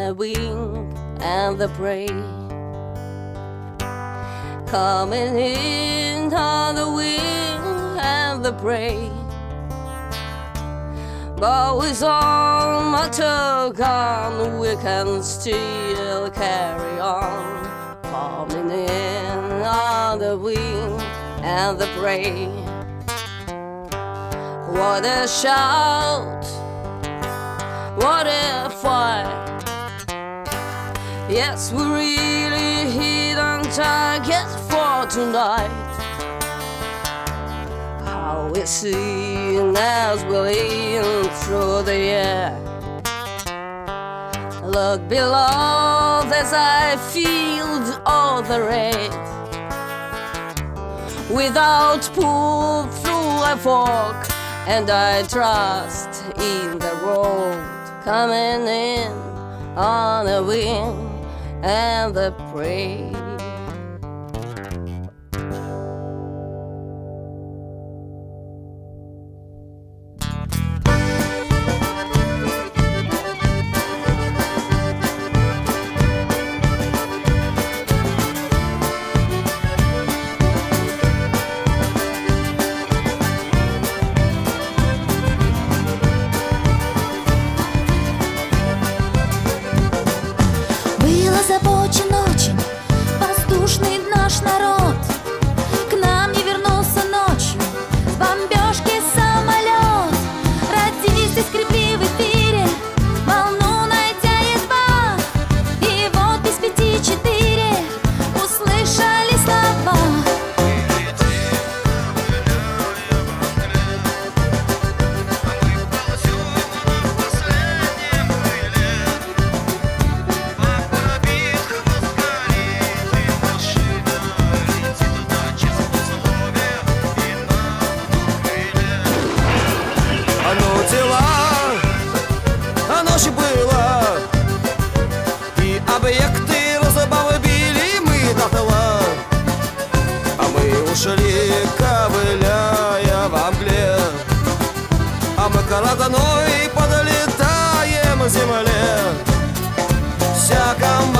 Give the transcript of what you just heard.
the wing and the prey, coming in on the wing and the prey. But with all my gun, we can still carry on, coming in on the wing and the prey. What a shout, what a fight! Yes, we really hit on target for tonight. How we sing as we lean through the air. Look below as I feel all the red. Without pull through a fog, and I trust in the road, coming in on the wing and the prey. Озабочен очень воздушный наш народ. К нам не вернулся ночью с бомбежки самолет. Родились и скрепли в эфире волну, найдя едва. И вот без 5-4 услышали слова. Ночи было, и объекты забавы били мы дотла, а мы ушли, ковыляя во мгле, а мы короной подлетаем к земле. Вся команда